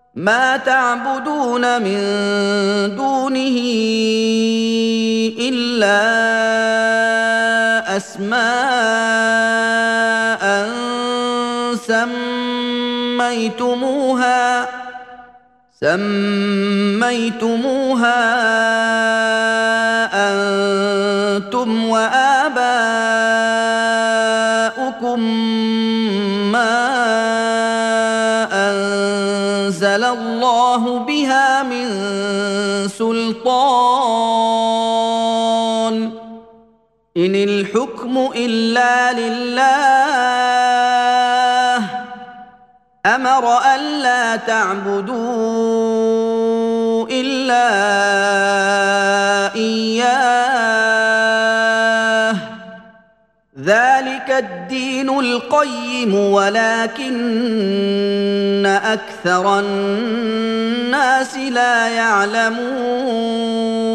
ما تعبدون من دونه إلا أسماء سميتموها أنتم وآباؤكم ما أنزل الله بها من سلطان إن الحكم إلا لله أمر ألا تعبدوا إلا إياه ذلك الدين القيم ولكن أكثر الناس لا يعلمون